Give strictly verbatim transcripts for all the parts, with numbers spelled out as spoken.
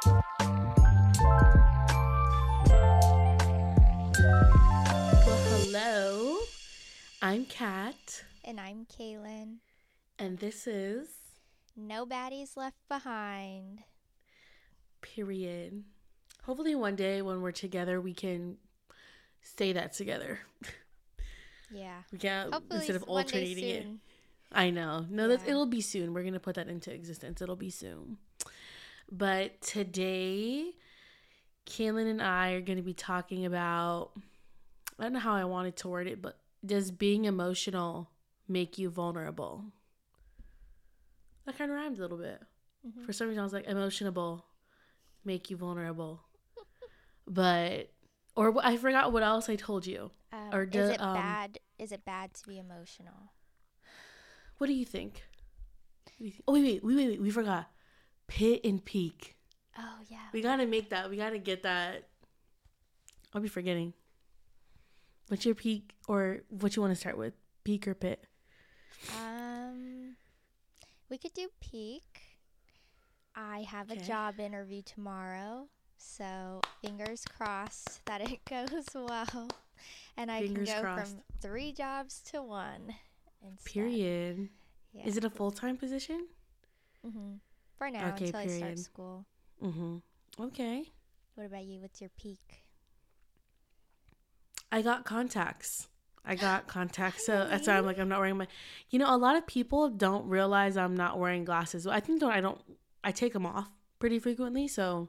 Well, hello. I'm Kat, And I'm Kaylin. and this is No baddies left behind. period. Hopefully, one day when we're together, we can say that together. Yeah. We can Hopefully instead of s- one day alternating it. soon. I know. No, that Yeah. it'll be soon. We're gonna put that into existence. It'll be soon. But today, Kaylin and I are gonna be talking about. I don't know how I wanted to word it, but does being emotional make you vulnerable? That kind of rhymed a little bit. Mhm. For some reason, I was like, emotionable, make you vulnerable. But, or I forgot what else I told you. Um, Or is do, it um, bad? Is it bad to be emotional? What do you think? What do you think? Oh, wait, wait, wait, wait, wait, we forgot. Pit and peak. Oh yeah. We gotta make that. We gotta get that. I'll be forgetting. What's your peak, or what you want to start with? Peak or pit? Um, we could do peak. I have a Okay. job interview tomorrow, so fingers crossed that it goes well, and I Fingers can go crossed. from three jobs to one instead. Period. Yeah. Is it a full-time position? Mhm. For now, Okay, until I start period. school. Mm-hmm. Okay. What about you? What's your peak? I got contacts. I got contacts. So that's why Really? I'm like, I'm not wearing my, you know, a lot of people don't realize I'm not wearing glasses. I think don't, I don't, I take them off pretty frequently. So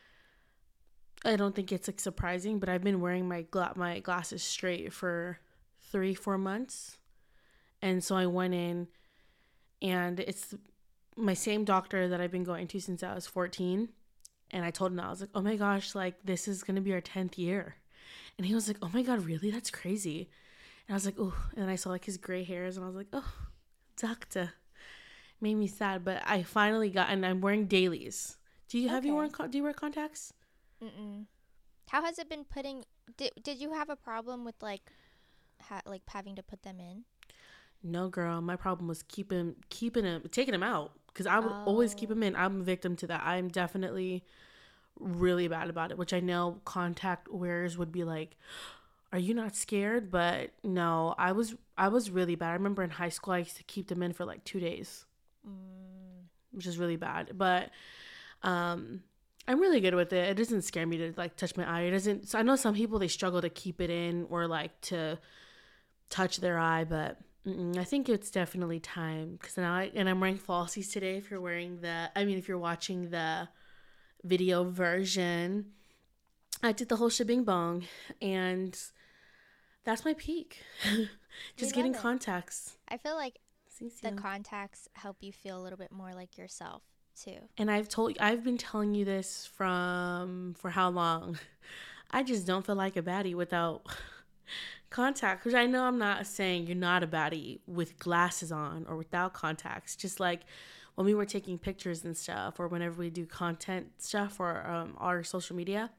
I don't think it's like surprising, but I've been wearing my gla- my glasses straight for three, four months. And so I went in, and it's my same doctor that I've been going to since I was fourteen. And I told him, I was like, oh my gosh, like this is going to be our tenth year. And he was like, oh my God, really? That's crazy. And I was like, oh, and I saw like his gray hairs, and I was like, oh, doctor. Made me sad, but I finally got, and I'm wearing dailies. Do you have you Okay. worn co- do you wear contacts? Mm-mm. How has it been putting? Did Did you have a problem with like, ha, like having to put them in? No, girl. My problem was keeping keeping him taking him out, because I would always keep Oh. him in. I'm a victim to that. I'm definitely really bad about it, which I know contact wearers would be like, are you not scared? But no, I was I was really bad. I remember in high school I used to keep them in for like two days, Mm. which is really bad. But um I'm really good with it. It doesn't scare me to like touch my eye. It doesn't. So I know some people, they struggle to keep it in or like to touch their eye, but mm-mm, I think it's definitely time, because now I, and I'm wearing falsies today. If you're wearing the, I mean, if you're watching the video version, I did the whole shebang bong, and that's my peak. Just We getting love it. contacts. I feel like Thanks, the you. contacts help you feel a little bit more like yourself too. And I've told, I've been telling you this from for how long? I just don't feel like a baddie without contact, which I know I'm not saying you're not a baddie with glasses on or without contacts. Just like when we were taking pictures and stuff, or whenever we do content stuff for um, our social media,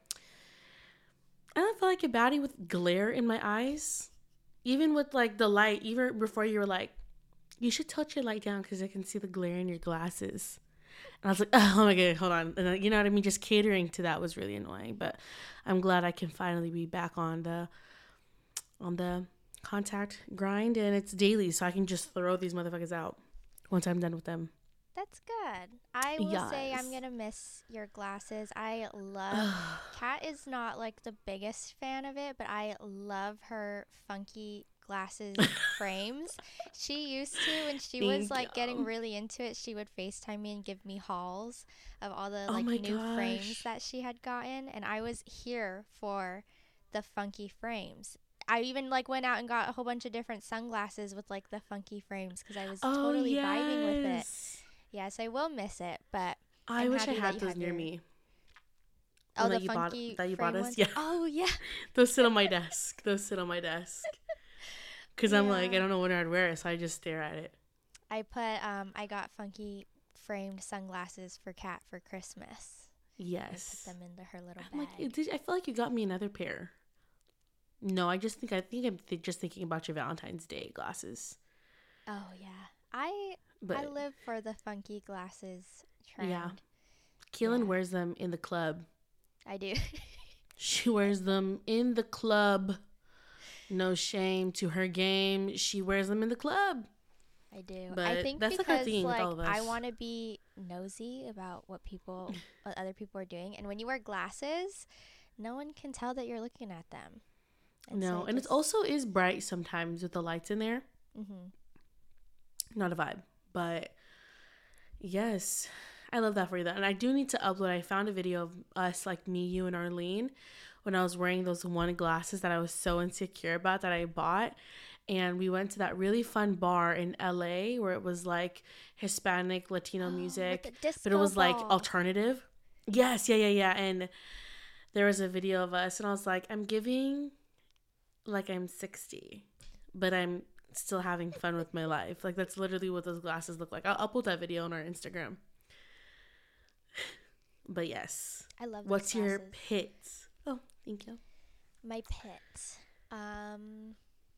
I don't feel like a baddie with glare in my eyes. Even with like the light, even before you were like, you should tilt your light down because I can see the glare in your glasses. And I was like, oh my God, hold on. And then, you know what I mean? Just catering to that was really annoying. But I'm glad I can finally be back on the on the contact grind, and it's daily, so I can just throw these motherfuckers out once I'm done with them. That's good. I will say I'm Yes. gonna miss your glasses. I love. Kat is not like the biggest fan of it, but I love her funky glasses frames. She used to, when she was Thank like getting you. really into it, she would FaceTime me and give me hauls of all the Oh like my new frames gosh. that she had gotten, and I was here for the funky frames. I even like went out and got a whole bunch of different sunglasses with like the funky frames because I was Oh totally vibing with it. yes. Yes, I will miss it, but I I'm wish I happy that had you those have near your me. oh One the that you bought, funky that you bought frame us. ones. Yeah, Oh yeah, those sit on my desk. Those sit on my desk. Cause I'm like, I yeah. don't know when I'd wear it, so I just stare at it. I put um I got funky framed sunglasses for Kat for Christmas. I put Yes. them into her little I'm like, bag. did, I feel like you got me another pair. No, I just think I think I'm th- just thinking about your Valentine's Day glasses. Oh yeah, I I But live for the funky glasses trend. yeah, Keelan Yeah. wears them in the club. I do. She wears them in the club. No shame to her game. She wears them in the club. I do. I But think that's like our because thing with like all of us. I want to be nosy about what people, what other people are doing, and when you wear glasses, no one can tell that you're looking at them. And no, so and it also is bright sometimes with the lights in there. Mm-hmm. Not a vibe, but yes, I love that for you. Though. And I do need to upload. I found a video of us, like me, you, and Arlene, when I was wearing those one glasses that I was so insecure about that I bought. And we went to that really fun bar in L A where it was like Hispanic, Latino oh, music, but it was ball. like alternative. Yes, yeah, yeah, yeah. And there was a video of us, and I was like, I'm giving like I'm sixty, but I'm still having fun with my life. Like, that's literally what those glasses look like. I'll upload that video on our Instagram. But yes, I love those what's glasses. your pit? Oh, thank you. My pit. Um,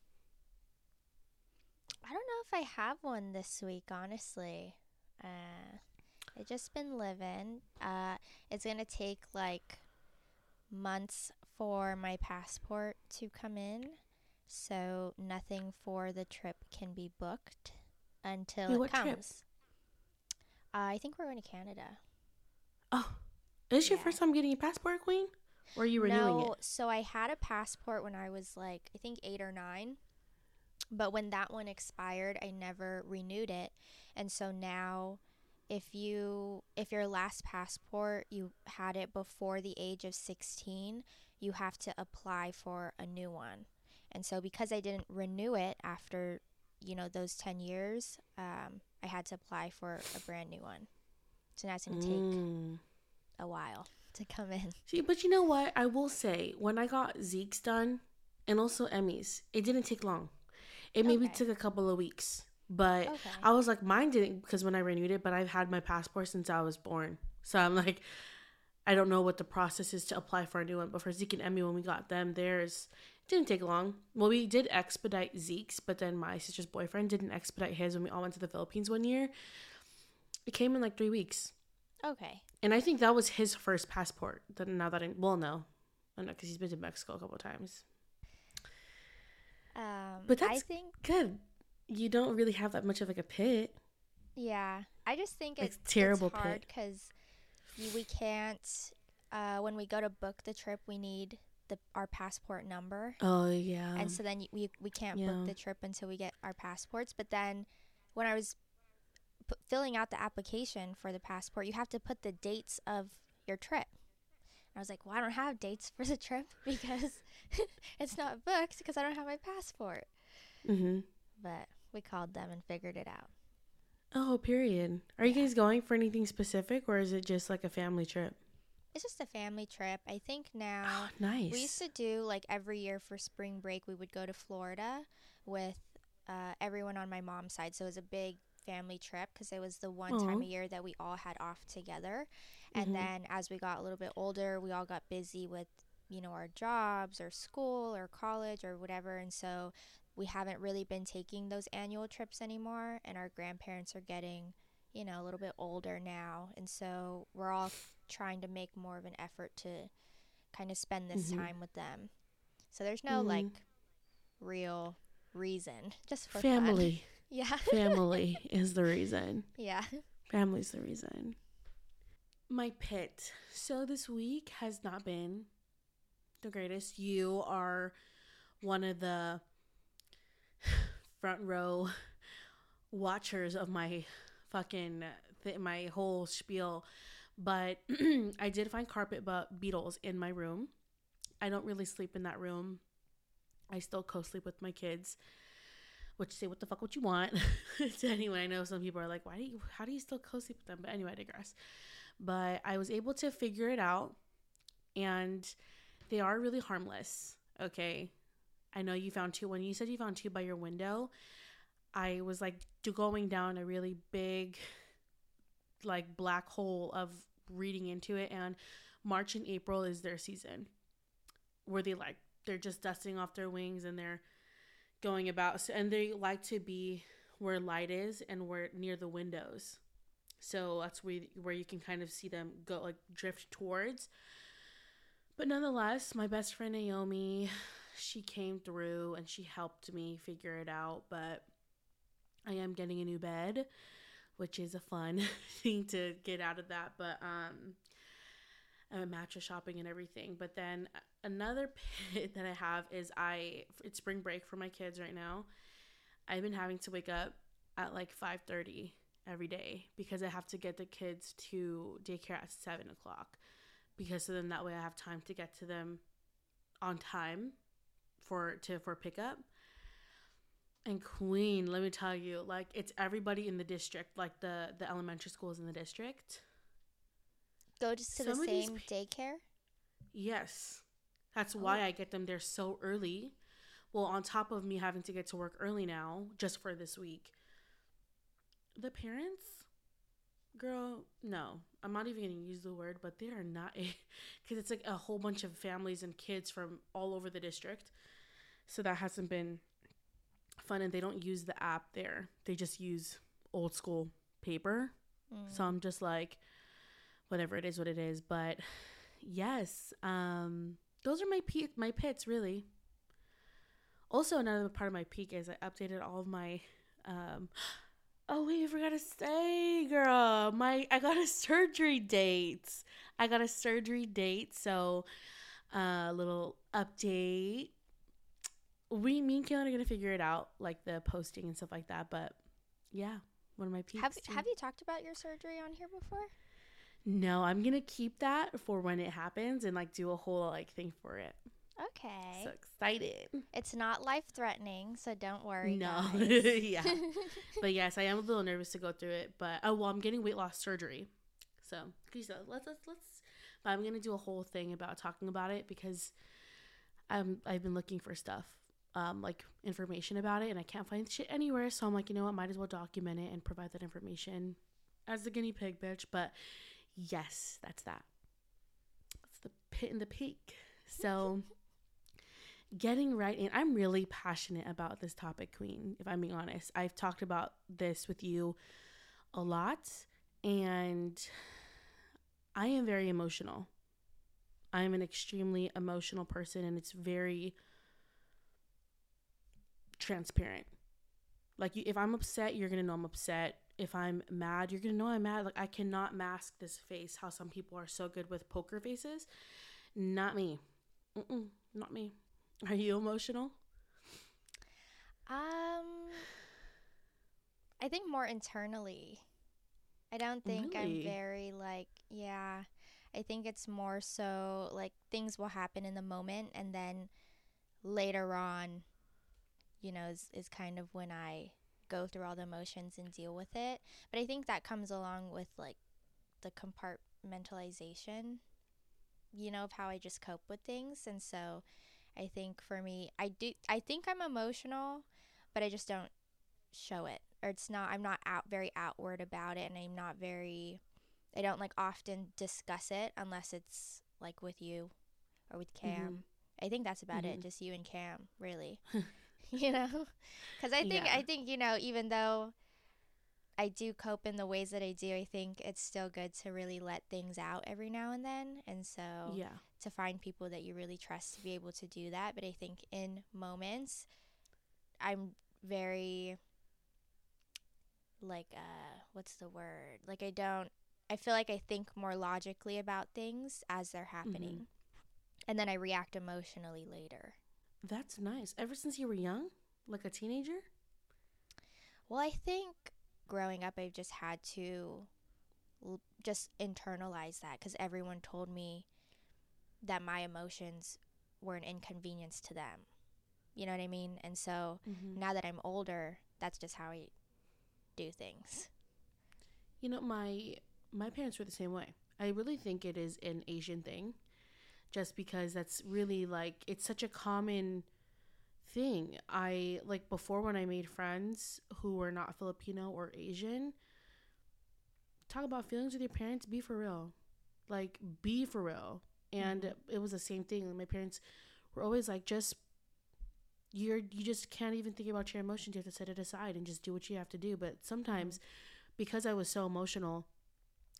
I don't know if I have one this week, honestly. Uh, I've just been living. Uh, it's gonna take like months for my passport to come in, so nothing for the trip can be booked until Wait, it what comes. trip? Uh, I think we're going to Canada. Oh, is this Yeah. your first time getting a passport, Queen? Or are you renewing No, it? so I had a passport when I was like, I think eight or nine. But when that one expired, I never renewed it. And so now if you if your last passport you had it before the age of sixteen, you have to apply for a new one. And so because I didn't renew it after, you know, those ten years, um, I had to apply for a brand new one. So now it's going to take Mm. a while to come in. See, but you know what? I will say, when I got Zeke's done, and also Emmy's, it didn't take long. It maybe Okay. took a couple of weeks. But Okay. I was like, mine didn't, because when I renewed it, but I've had my passport since I was born. So I'm like, I don't know what the process is to apply for a new one. But for Zeke and Emmy, when we got them, theirs didn't take long. Well, we did expedite Zeke's, but then my sister's boyfriend didn't expedite his when we all went to the Philippines one year. It came in like three weeks. Okay. And I think that was his first passport. That now that I, well, no. I know, because he's been to Mexico a couple of times. Um, But that's I think, good. You don't really have that much of like a pit. yeah, I just think Like, it's terrible it's hard pit. because we can't. Uh, when we go to book the trip, we need the our passport number, Oh, yeah. and so then y- we we can't Yeah. book the trip until we get our passports. But then, when I was p- filling out the application for the passport, you have to put the dates of your trip. And I was like, well, I don't have dates for the trip because it's not booked because I don't have my passport. Mm-hmm. But we called them and figured it out. Oh, period. Are you guys going for anything specific, or is it just like a family trip? It's just a family trip. I think now Oh, nice. we used to do like every year for spring break, we would go to Florida with uh, everyone on my mom's side. So it was a big family trip because it was the one time Aw. a year that we all had off together. And Mhm. then as we got a little bit older, we all got busy with, you know, our jobs or school or college or whatever. And so we haven't really been taking those annual trips anymore. And our grandparents are getting, you know, a little bit older now. And so we're all trying to make more of an effort to kind of spend this Mhm. time with them. So there's no Mhm. like real reason, just for Family. fun. Yeah. Family is the reason. Yeah. Family's the reason. My pit. So this week has not been the greatest. You are one of the front row watchers of my fucking th- my whole spiel. But I did find carpet but beetles in my room. I don't really sleep in that room. I still co-sleep with my kids, which, say what the fuck what you want. So anyway, I know some people are like, why do you, how do you still co-sleep with them? But anyway, I digress. But I was able to figure it out, and they are really harmless. Okay. I know you found two. When you said you found two by your window, I was like do- going down a really big like black hole of reading into it. And March and April is their season where they like, they're just dusting off their wings and they're going about. So, and they like to be where light is and where near the windows. So that's where, where you can kind of see them go, like drift towards. But nonetheless, my best friend Naomi, she came through and she helped me figure it out. But I am getting a new bed, which is a fun thing to get out of that. But um, I'm mattress shopping and everything. But then another pit that I have is I, it's spring break for my kids right now. I've been having to wake up at like five thirty every day because I have to get the kids to daycare at seven o'clock. Because so then that way I have time to get to them on time for to for pickup. And Queen, let me tell you, like it's everybody in the district, like the the elementary schools in the district. Go just to Some the same p- daycare? Yes. That's oh. why I get them there so early. Well, on top of me having to get to work early now, just for this week. The parents, girl, no. I'm not even going to use the word, but they are not a... Because it's like a whole bunch of families and kids from all over the district. So that hasn't been fun. And they don't use the app there. They just use old school paper. Mm. So I'm just like, whatever, it is what it is. But yes, um, those are my pe- my pits, really. Also, another part of my peak is I updated all of my... Um, oh, wait, I forgot to say, girl. My I got a surgery date. I got a surgery date. So, a uh, little update. We, me and Kaylin are going to figure it out, like the posting and stuff like that. But, yeah, one of my peaks. Have, have you talked about your surgery on here before? No, I'm going to keep that for when it happens and, like, do a whole, like, thing for it. Okay. So excited. It's not life-threatening, so don't worry, No. Yeah. But yes, I am a little nervous to go through it. But, oh, well, I'm getting weight loss surgery. So, let's, let's, let's, but I'm going to do a whole thing about talking about it because I'm, I've been looking for stuff, um, like information about it, and I can't find shit anywhere. So I'm like, you know what, might as well document it and provide that information as the guinea pig, bitch. But yes, that's that. That's the pit and the peak. So... Getting right in, I'm really passionate about this topic, Queen, if I'm being honest. I've talked about this with you a lot, and I am very emotional. I am an extremely emotional person, and it's very transparent. Like, if I'm upset, you're going to know I'm upset. If I'm mad, you're going to know I'm mad. Like, I cannot mask this face, how some people are so good with poker faces. Not me. Mm-mm, not me. Are you emotional? Um, I think more internally. I don't think really? I'm very like, yeah. I think it's more so like things will happen in the moment and then later on, you know, is, is kind of when I go through all the emotions and deal with it. But I think that comes along with like the compartmentalization, you know, of how I just cope with things. And so I think for me, I do. I think I'm emotional, but I just don't show it, or it's not. I'm not out very outward about it, and I'm not very. I don't like often discuss it unless it's like with you, or with Cam. Mm-hmm. I think that's about mm-hmm. it. Just you and Cam, really. You know, because I think yeah. I think you know, even though I do cope in the ways that I do, I think it's still good to really let things out every now and then, and so yeah. to find people that you really trust to be able to do that. But I think in moments, I'm very, like, uh, what's the word? Like, I don't, I feel like I think more logically about things as they're happening. Mm-hmm. And then I react emotionally later. That's nice. Ever since you were young? Like a teenager? Well, I think growing up, I've just had to l- just internalize that because everyone told me that my emotions were an inconvenience to them. You know what I mean? And so mm-hmm. now that I'm older, that's just how I do things. You know, my my parents were the same way. I really think it is an Asian thing just because that's really like, it's such a common thing. I, like, before when I made friends who were not Filipino or Asian, talk about feelings with your parents, be for real. Like, be for real. And mm-hmm. it was the same thing. My parents were always like, just, you're, you just can't even think about your emotions. You have to set it aside and just do what you have to do. But sometimes, mm-hmm. because I was so emotional,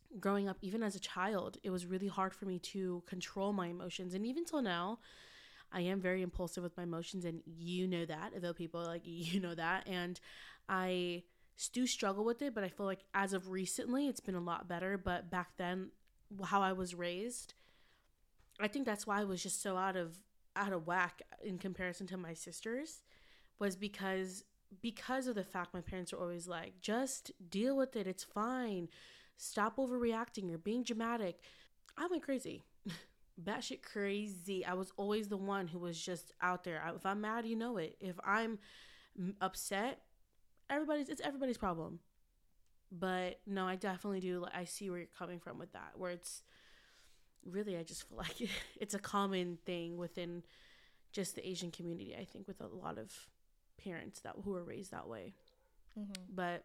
growing up, even as a child, it was really hard for me to control my emotions. And even till now, I am very impulsive with my emotions, and you know that. Although people like you know that, and I do struggle with it. But I feel like as of recently, it's been a lot better. But back then, how I was raised, I think that's why I was just so out of out of whack in comparison to my sisters, was because because of the fact my parents were always like, just deal with it. It's fine. Stop overreacting. You're being dramatic. I went crazy. Batshit crazy. I was always the one who was just out there. I, if I'm mad, you know it. If I'm upset, everybody's it's everybody's problem. But no, I definitely do. I see where you're coming from with that. Where it's really, I just feel like it's a common thing within just the Asian community. I think with a lot of parents that who are raised that way. Mm-hmm. But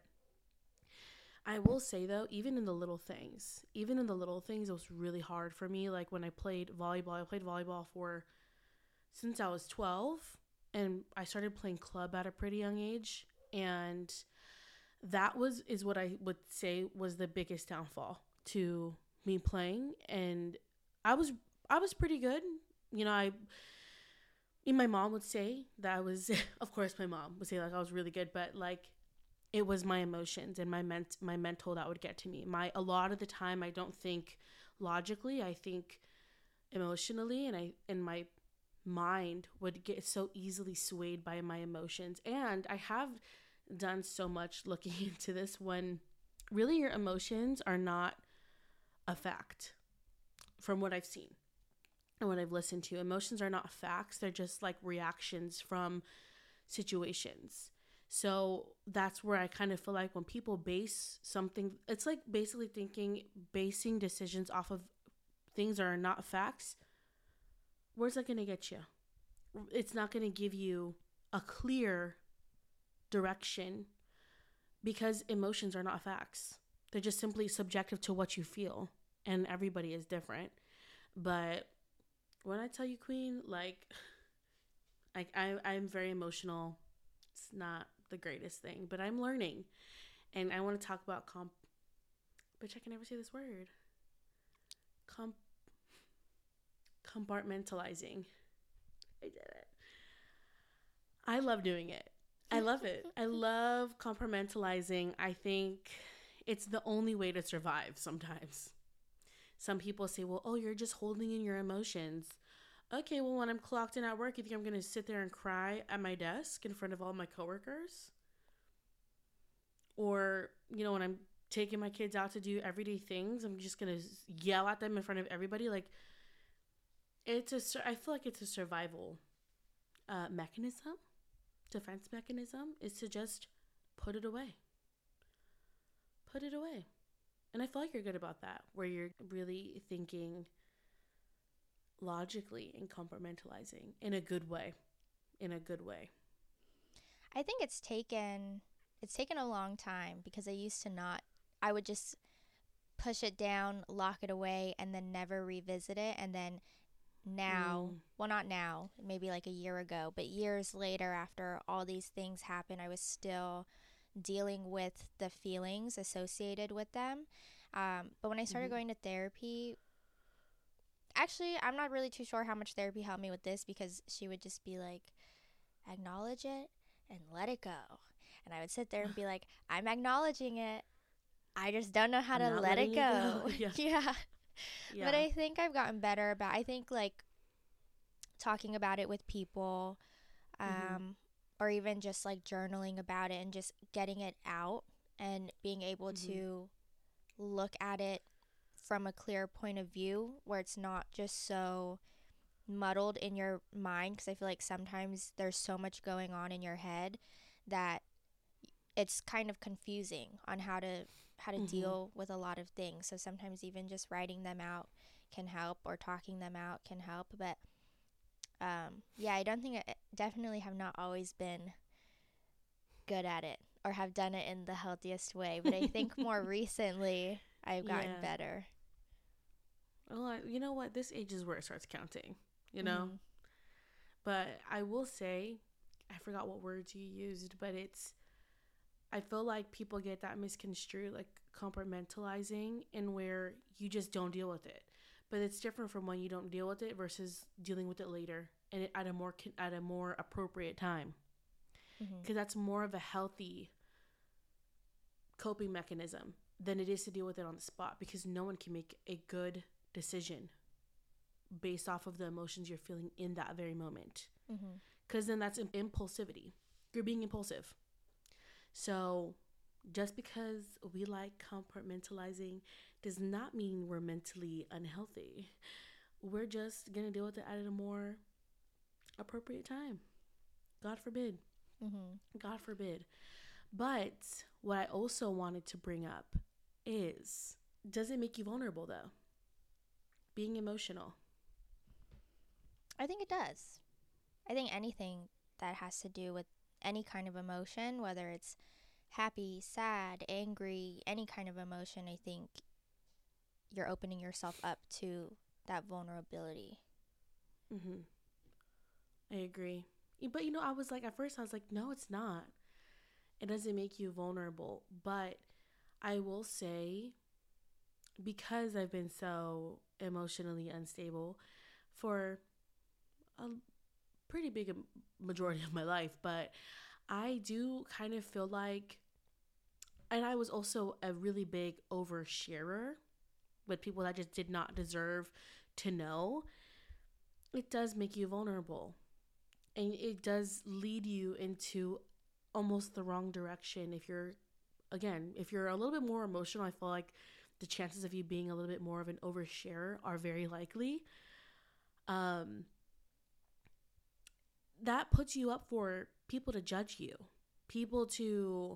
I will say though, even in the little things, even in the little things, it was really hard for me. Like when I played volleyball, I played volleyball for since I was twelve, and I started playing club at a pretty young age. And that was, is what I would say was the biggest downfall to me playing. And I was, I was pretty good. You know, I, my mom would say that I was, of course my mom would say like I was really good, but like, it was my emotions and my ment- my mental that would get to me. My a lot of the time, I don't think logically. I think emotionally, and I and my mind would get so easily swayed by my emotions. And I have done so much looking into this, when really your emotions are not a fact, from what I've seen and what I've listened to. Emotions are not facts. They're just like reactions from situations. So that's where I kind of feel like when people base something, it's like basically thinking, basing decisions off of things that are not facts. Where's that going to get you? It's not going to give you a clear direction, because emotions are not facts. They're just simply subjective to what you feel, and everybody is different. But when I tell you, Queen, like, I, I I'm very emotional. It's not the greatest thing, but I'm learning. And I want to talk about comp bitch, I can never say this word. Comp compartmentalizing. I did it. I love doing it. I love it. I love compartmentalizing. I think it's the only way to survive sometimes. Some people say, well, oh, you're just holding in your emotions. Okay, well, when I'm clocked in at work, you think I'm going to sit there and cry at my desk in front of all my coworkers? Or, you know, when I'm taking my kids out to do everyday things, I'm just going to yell at them in front of everybody? Like, it's a, I feel like it's a survival uh, mechanism, defense mechanism, is to just put it away. Put it away. And I feel like you're good about that, where you're really thinking logically and compartmentalizing in a good way, in a good way. I think it's taken, it's taken a long time, because I used to not, I would just push it down, lock it away, and then never revisit it. And then now, mm. well, not now, maybe like a year ago, but years later, after all these things happened, I was still dealing with the feelings associated with them. Um, but when I started mm-hmm. going to therapy, actually, I'm not really too sure how much therapy helped me with this, because she would just be like, acknowledge it and let it go. And I would sit there and be like, I'm acknowledging it. I just don't know how I'm to let it go. It go. Yeah. yeah. yeah. But I think I've gotten better about, I think like talking about it with people, um, mm-hmm. or even just like journaling about it and just getting it out and being able mm-hmm. to look at it from a clear point of view, where it's not just so muddled in your mind. Because I feel like sometimes there's so much going on in your head that it's kind of confusing on how to how to mm-hmm. deal with a lot of things. So sometimes even just writing them out can help, or talking them out can help. But um, yeah, I don't think I definitely have not always been good at it, or have done it in the healthiest way. But I think more recently I've gotten yeah. better. Well, you know what? This age is where it starts counting, you know? Mm-hmm. But I will say, I forgot what words you used, but it's I feel like people get that misconstrued, like compartmentalizing, and where you just don't deal with it. But it's different from when you don't deal with it versus dealing with it later and at a more at a more appropriate time. Because mm-hmm. that's more of a healthy coping mechanism than it is to deal with it on the spot, because no one can make a good decision based off of the emotions you're feeling in that very moment. Because mm-hmm. then that's impulsivity. You're being impulsive. So just because we like compartmentalizing does not mean we're mentally unhealthy. We're just going to deal with it at a more appropriate time. God forbid. Mm-hmm. God forbid. But what I also wanted to bring up is, does it make you vulnerable though? Being emotional. I think it does. I think anything that has to do with any kind of emotion, whether it's happy, sad, angry, any kind of emotion, I think you're opening yourself up to that vulnerability. Mm-hmm. I agree. But, you know, I was like, at first I was like, no, it's not. It doesn't make you vulnerable. But I will say, because I've been so emotionally unstable for a pretty big majority of my life, but I do kind of feel like, and I was also a really big oversharer with people that just did not deserve to know. It does make you vulnerable, and it does lead you into almost the wrong direction. If you're, again, if you're a little bit more emotional, I feel like the chances of you being a little bit more of an oversharer are very likely. Um, that puts you up for people to judge you, people to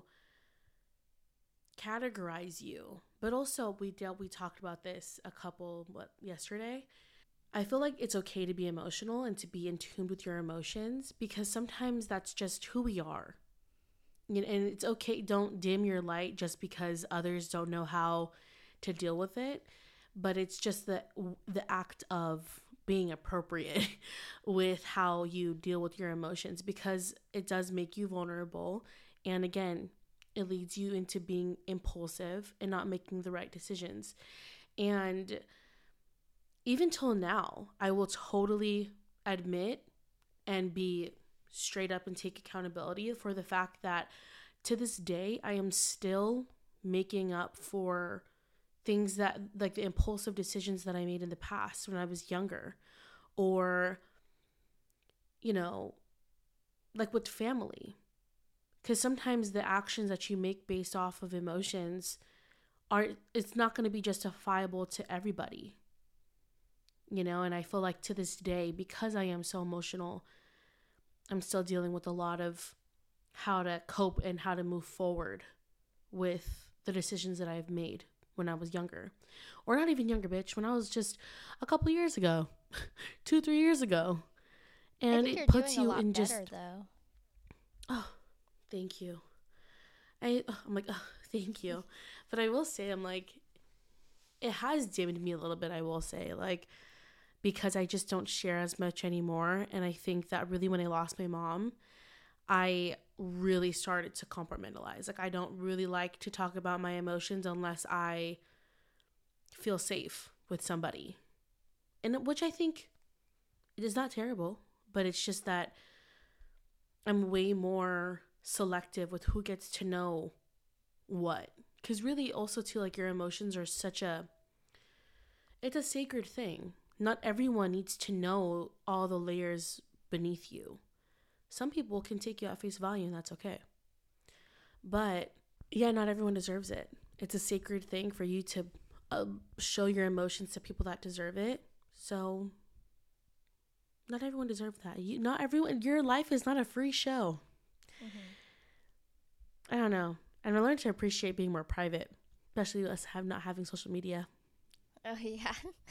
categorize you. But also, we dealt, we talked about this a couple, what, yesterday. I feel like it's okay to be emotional and to be in tune with your emotions, because sometimes that's just who we are. You know, and it's okay. Don't dim your light just because others don't know how to deal with it. But it's just the the act of being appropriate with how you deal with your emotions, because it does make you vulnerable. And again, it leads you into being impulsive and not making the right decisions. And even till now, I will totally admit and be straight up and take accountability for the fact that to this day, I am still making up for things that, like the impulsive decisions that I made in the past when I was younger, or, you know, like with family. Because sometimes the actions that you make based off of emotions are, it's not going to be justifiable to everybody. You know, and I feel like to this day, because I am so emotional, I'm still dealing with a lot of how to cope and how to move forward with the decisions that I've made when I was younger. Or not even younger, bitch, when I was just a couple years ago, two, three years ago. And I think it you're puts doing you a lot in better, just, though. Oh, thank you. I, I'm like, oh, thank you. But I will say, I'm like, it has dimmed me a little bit, I will say. Like, because I just don't share as much anymore. And I think that really when I lost my mom, I really started to compartmentalize. Like, I don't really like to talk about my emotions unless I feel safe with somebody. And which I think it is not terrible, but it's just that I'm way more selective with who gets to know what. Because really also too, like, your emotions are such a, it's a sacred thing. Not everyone needs to know all the layers beneath you. Some people can take you at face value, and that's okay. But yeah, not everyone deserves it. It's a sacred thing for you to uh, show your emotions to people that deserve it. So not everyone deserves that. You, not everyone. Your life is not a free show. Mm-hmm. I don't know. And I learned to appreciate being more private, especially us have not having social media. Oh yeah.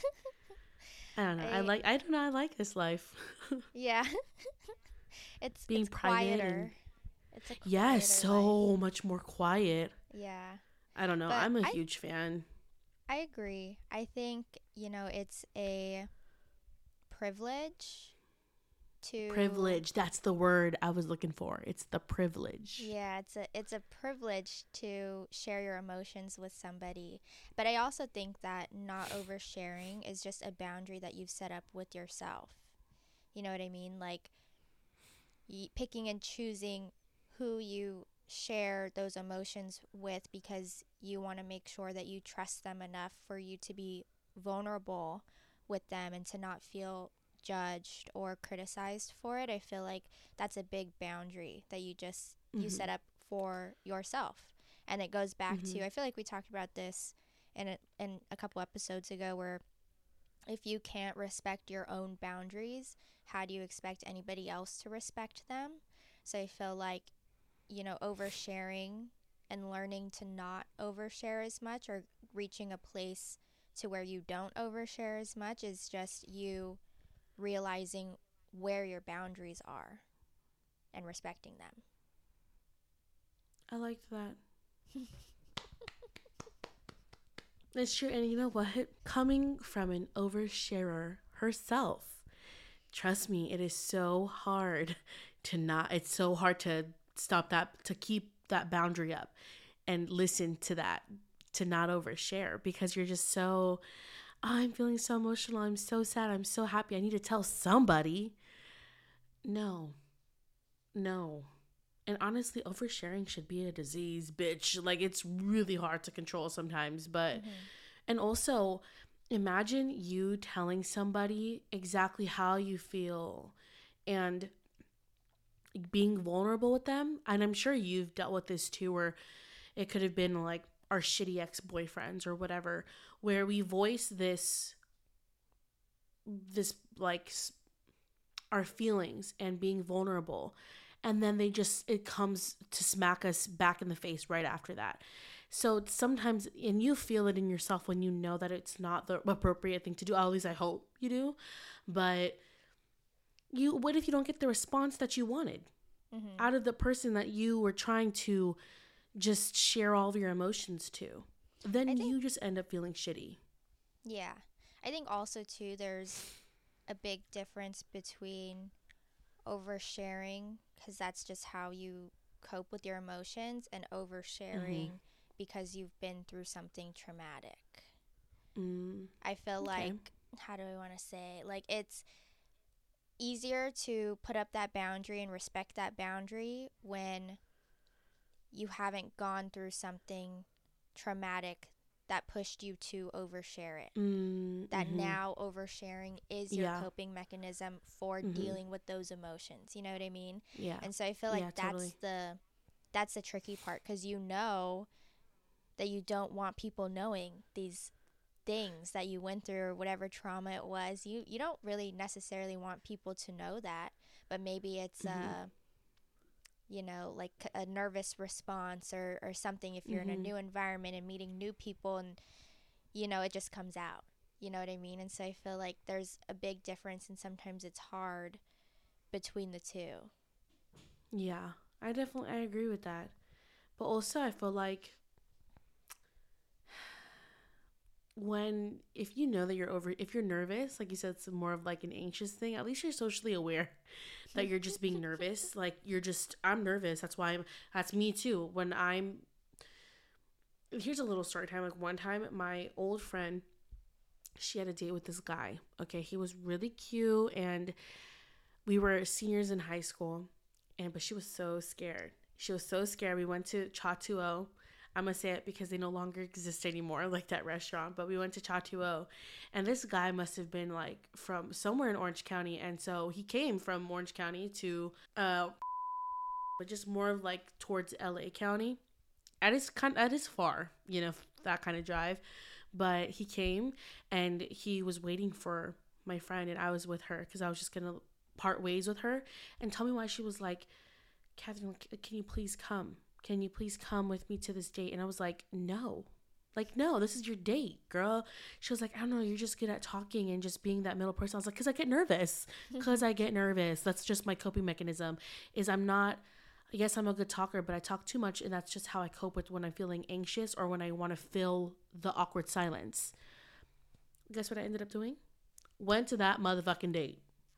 I don't know. I, I like. I don't know. I like this life. Yeah. It's being it's private quieter. and It's a yes, so life. much more quiet. Yeah. I don't know. But I'm a I, huge fan. I agree. I think, you know, it's a privilege to privilege. That's the word I was looking for. It's the privilege. Yeah, it's a it's a privilege to share your emotions with somebody. But I also think that not oversharing is just a boundary that you've set up with yourself. You know what I mean? Like y- picking and choosing who you share those emotions with because you want to make sure that you trust them enough for you to be vulnerable with them and to not feel judged or criticized for it. I feel like that's a big boundary that you just you Mm-hmm. set up for yourself. And it goes back Mm-hmm. to, I feel like we talked about this in a, in a couple episodes ago, where if you can't respect your own boundaries, how do you expect anybody else to respect them? So I feel like, you know, oversharing and learning to not overshare as much, or reaching a place to where you don't overshare as much, is just you realizing where your boundaries are and respecting them. I liked that. It's true. And you know what? Coming from an oversharer herself, trust me, it is so hard to not, it's so hard to stop that, to keep that boundary up and listen to that, to not overshare, because you're just so, oh, I'm feeling so emotional. I'm so sad. I'm so happy. I need to tell somebody. No, no. And honestly, oversharing should be a disease, bitch. Like, it's really hard to control sometimes. But, Mm-hmm. and also, imagine you telling somebody exactly how you feel and being vulnerable with them. And I'm sure you've dealt with this too, where it could have been like our shitty ex-boyfriends or whatever, where we voice this, this like our feelings and being vulnerable, and then they just, it comes to smack us back in the face right after that. So sometimes, and you feel it in yourself when you know that it's not the appropriate thing to do. At least I hope you do. But you, what if you don't get the response that you wanted Mm-hmm. out of the person that you were trying to just share all of your emotions to? Then I think, you just end up feeling shitty. yeah. I think also too, there's a big difference between oversharing, because that's just how you cope with your emotions, and oversharing Mm-hmm. because you've been through something traumatic. Mm, I feel okay. like, how do I want to say? Like, it's easier to put up that boundary and respect that boundary when you haven't gone through something traumatic that pushed you to overshare it. Mm, That mm-hmm. now oversharing is your Yeah. coping mechanism for Mm-hmm. dealing with those emotions. You know what I mean? Yeah. And so I feel like Yeah, that's totally. the that's the tricky part, because you know that you don't want people knowing these things that you went through, or whatever trauma it was. You you don't really necessarily want people to know that, but maybe it's Mm-hmm. a, you know, like a nervous response, or or something, if you're in a Mm-hmm. new environment and meeting new people, and you know, it just comes out. You know what I mean? And so I feel like there's a big difference, and sometimes it's hard between the two. Yeah, I definitely, I agree with that. But also, I feel like when, if you know that you're over, if you're nervous, like you said, it's more of like an anxious thing, at least you're socially aware that you're just being nervous. Like, you're just, I'm nervous. That's why I'm, that's me too. When I'm, here's a little story time. Like, one time, my old friend, she had a date with this guy. Okay. He was really cute, and we were seniors in high school, and, but she was so scared. She was so scared. We went to Chatuo. I'm going to say it because they no longer exist anymore, like that restaurant. But we went to Chatuo, and this guy must have been like from somewhere in Orange County. And so he came from Orange County to, uh, but just more of like towards L A County. That is kind, that is far, you know, that kind of drive. But he came, and he was waiting for my friend, and I was with her because I was just going to part ways with her. And tell me why she was like, Catherine, can you please come? Can you please come with me to this date? And I was like, no. Like, no, this is your date, girl. She was like, I don't know, you're just good at talking and just being that middle person. I was like, because I get nervous. Because I get nervous. That's just my coping mechanism. Is I'm not, yes, I'm a good talker, but I talk too much, and that's just how I cope with when I'm feeling anxious or when I want to fill the awkward silence. Guess what I ended up doing? Went to that motherfucking date.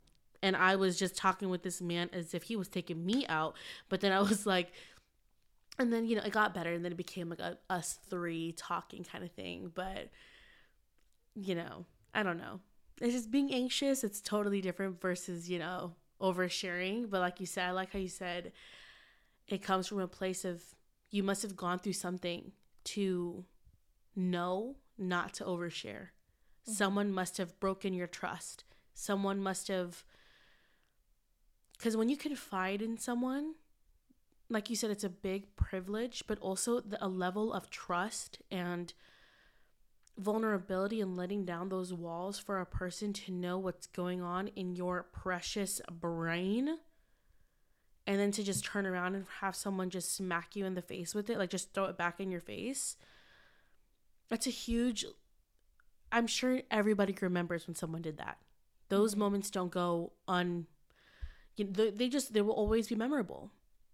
and I was just talking with this man as if he was taking me out. But then I was like, and then, you know, it got better, and then it became like a us three talking kind of thing. But, you know, I don't know. It's just being anxious. It's totally different versus, you know, oversharing. But like you said, I like how you said it comes from a place of you must have gone through something to know not to overshare. Mm-hmm. Someone must have broken your trust. Someone must have, because when you confide in someone, like you said, it's a big privilege, but also the, a level of trust and vulnerability and letting down those walls for a person to know what's going on in your precious brain, and then to just turn around and have someone just smack you in the face with it, like just throw it back in your face. That's a huge, I'm sure everybody remembers when someone did that. Those mm-hmm. moments don't go un, you know, they just, they will always be memorable.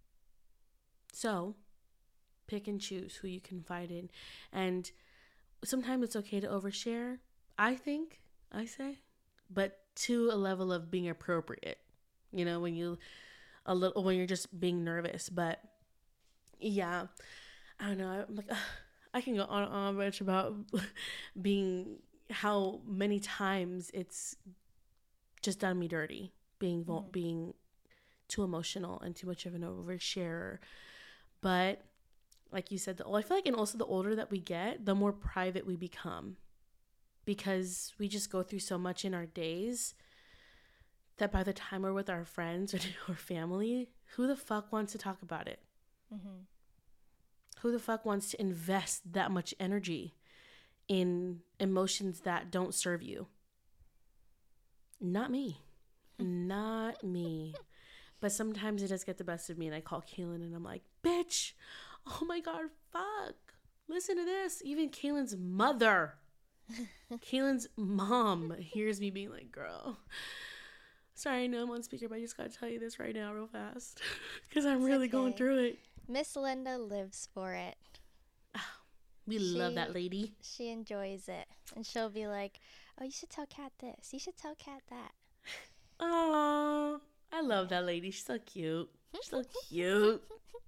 So pick and choose who you confide in. And sometimes it's okay to overshare, I think, I say, but to a level of being appropriate, you know, when you, a little, when you're just being nervous. But yeah, I don't know. I'm like, ugh, I can go on and on much about being, how many times it's just done me dirty, being, mm-hmm. being too emotional and too much of an oversharer. But like you said, the, I feel like, and also the older that we get, the more private we become, because we just go through so much in our days that by the time we're with our friends or our family, who the fuck wants to talk about it? Mm-hmm. Who the fuck wants to invest that much energy in emotions that don't serve you? Not me. Not me. But sometimes it does get the best of me, and I call Kaylin and I'm like, bitch, oh my God, fuck. Listen to this. Even Kaylin's mother, Kaylin's mom hears me being like, girl, sorry, I know I'm on speaker, but I just got to tell you this right now real fast because I'm it's really okay. going through it. Miss Linda lives for it. We she, love that lady. She enjoys it. And she'll be like, oh, you should tell Kat this. You should tell Kat that. Oh, I love that lady. She's so cute. She's so cute.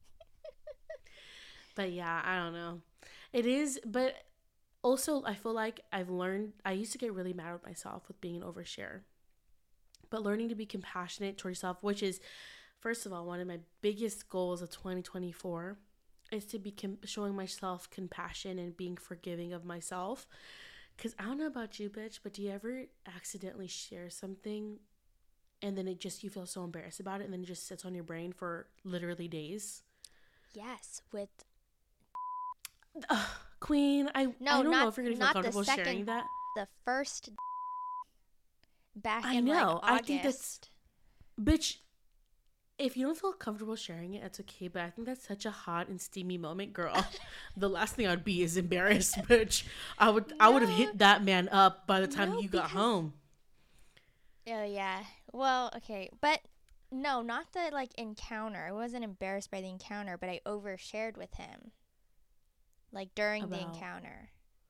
But yeah, I don't know. It is, but also I feel like I've learned, I used to get really mad with myself with being an overshare. But learning to be compassionate toward yourself, which is, first of all, one of my biggest goals of twenty twenty-four, is to be com- showing myself compassion and being forgiving of myself. Because I don't know about you, bitch, but do you ever accidentally share something and then it just, you feel so embarrassed about it and then it just sits on your brain for literally days? Yes, with... Uh, Queen, I, no, I don't not, know if you're going to feel comfortable second, sharing that. The first back I in know. like August. I think that's... Bitch, if you don't feel comfortable sharing it, that's okay. But I think that's such a hot and steamy moment, girl. The last thing I'd be is embarrassed, bitch. I would no, I would have hit that man up by the time no, you got because... home. Oh, yeah. Well, okay. But no, not the like encounter. I wasn't embarrassed by the encounter, but I overshared with him. Like during About... the encounter.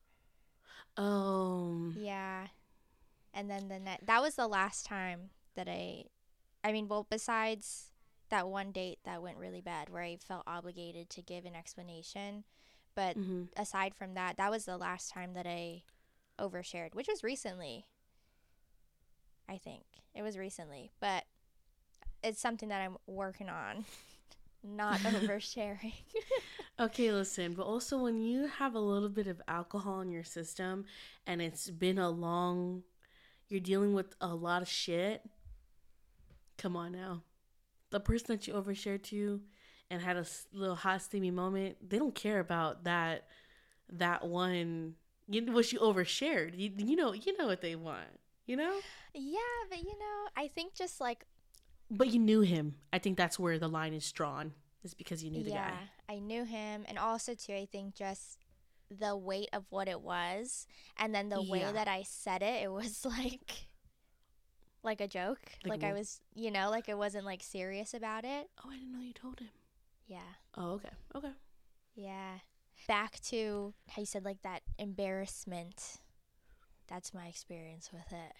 Oh. Yeah. And then the net that was the last time that I I mean, well, besides that one date that went really bad where I felt obligated to give an explanation, but mm-hmm. aside from that, that was the last time that I overshared, which was recently. I think it was recently, but it's something that I'm working on. Not oversharing. Okay, listen, but also when you have a little bit of alcohol in your system and it's been a long, you're dealing with a lot of shit, come on now. The person that you overshared to and had a little hot steamy moment, they don't care about that that one, you, what you overshared. You, you know, you know what they want, you know? Yeah, but you know, I think just like... But you knew him. I think that's where the line is drawn, is because you knew the yeah, guy. I knew him. And also, too, I think just the weight of what it was and then the yeah. way that I said it, it was like... Like a joke. Like, like I was, you know, like I wasn't like serious about it. Oh, I didn't know you told him. Yeah. Oh, okay. Okay. Yeah. Back to how you said like that embarrassment. That's my experience with it.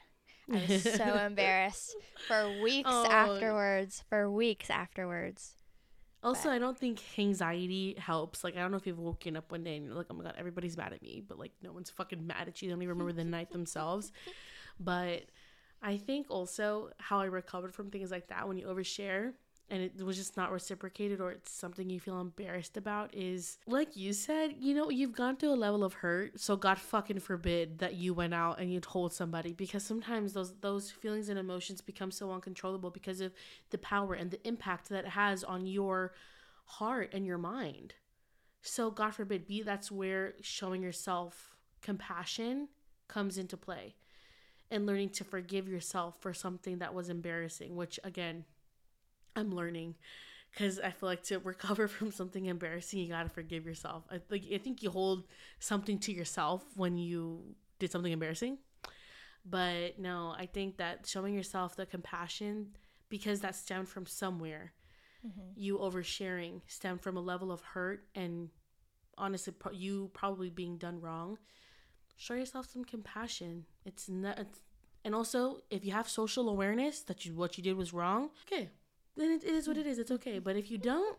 I was so embarrassed for weeks Oh. afterwards. For weeks afterwards. Also, But- I don't think anxiety helps. Like, I don't know if you've woken up one day and you're like, oh my God, everybody's mad at me. But, like, no one's fucking mad at you. They don't even remember the night themselves. But I think also how I recovered from things like that when you overshare and it was just not reciprocated or it's something you feel embarrassed about is, like you said, you know, you've gone through a level of hurt. So God fucking forbid that you went out and you told somebody, because sometimes those those feelings and emotions become so uncontrollable because of the power and the impact that it has on your heart and your mind. So God forbid, be that's where showing yourself compassion comes into play and learning to forgive yourself for something that was embarrassing, which again, I'm learning, because I feel like to recover from something embarrassing, you gotta forgive yourself. I like I think you hold something to yourself when you did something embarrassing, but no, I think that showing yourself the compassion, because that stemmed from somewhere. Mm-hmm. You oversharing stemmed from a level of hurt and honestly, pro- you probably being done wrong. Show yourself some compassion. It's not, it's, and also if you have social awareness that you what you did was wrong, okay. Then it, it is what it is. It's okay. But if you don't,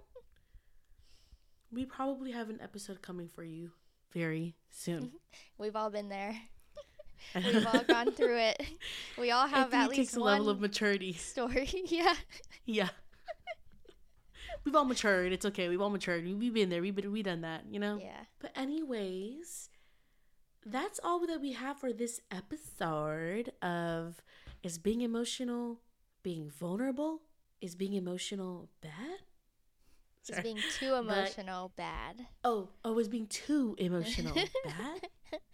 we probably have an episode coming for you very soon. We've all been there. We've all gone through it. We all have at it least takes a one level of maturity. Story. Yeah. Yeah. We've all matured. It's okay. We've all matured. We've been there. We've been we done that. You know. Yeah. But anyways, that's all that we have for this episode of Is Being Emotional Being Vulnerable? Is being emotional bad? Sorry. Is being too emotional but, bad? Oh, oh, is being too emotional bad?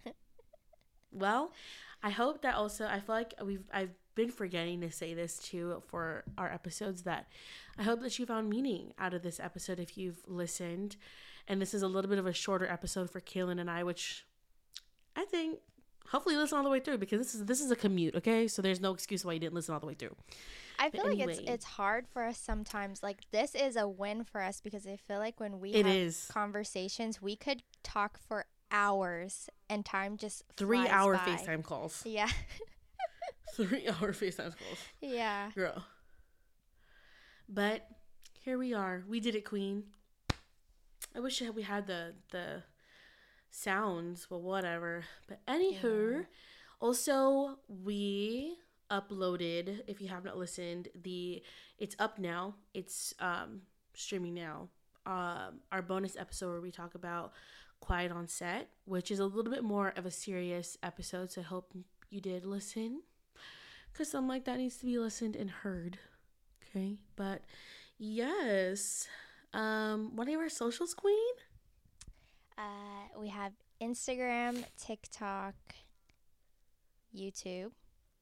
Well, I hope that also, I feel like we've I've been forgetting to say this too for our episodes, that I hope that you found meaning out of this episode if you've listened. And this is a little bit of a shorter episode for Kaylin and I, which I think hopefully you listen all the way through, because this is this is a commute, okay? So there's no excuse why you didn't listen all the way through. I feel anyway. like it's it's hard for us sometimes. Like, this is a win for us, because I feel like when we it have is. conversations, we could talk for hours and time just three hour by. FaceTime calls. Yeah. Three hour FaceTime calls. Yeah. Girl. But here we are. We did it, Queen. I wish we had the the sounds, but whatever. But anywho, yeah. Also we uploaded, if you have not listened, the it's up now. It's um streaming now. Um, our bonus episode where we talk about Quiet on Set, which is a little bit more of a serious episode. So I hope you did listen, because something like that needs to be listened and heard. Okay, but yes. Um, what are our socials, Queen? Uh, we have Instagram, TikTok, YouTube.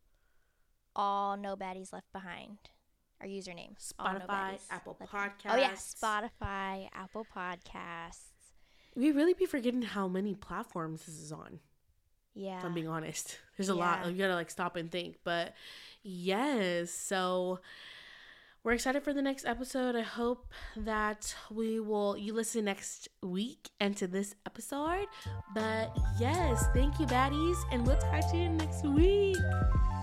All No Baddies Left Behind. Our username. Spotify, Apple Podcasts. Oh, yeah. Spotify, Apple Podcasts. We really be forgetting how many platforms this is on. Yeah. If I'm being honest. There's a yeah. lot. You gotta, like, stop and think. But, yes. So, we're excited for the next episode. I hope that we will, you listen next week and to this episode. But, yes. Thank you, baddies. And we'll talk to you next week.